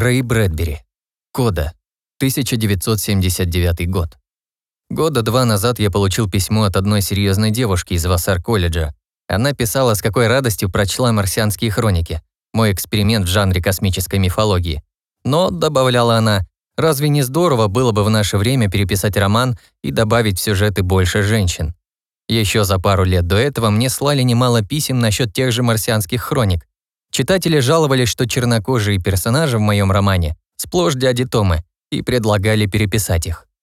Рэй Брэдбери. Кода. 1979 год. Года 2 назад я получил письмо от одной серьезной девушки из Вассар-колледжа. Она писала, с какой радостью прочла «Марсианские хроники», мой эксперимент в жанре космической мифологии. Но, добавляла она, разве не здорово было бы в наше время переписать роман и добавить в сюжеты больше женщин? Еще за пару лет до этого мне слали немало писем насчет тех же «Марсианских хроник». Читатели жаловались, что чернокожие персонажи в моем романе сплошь дяди Томы, и предлагали переписать их.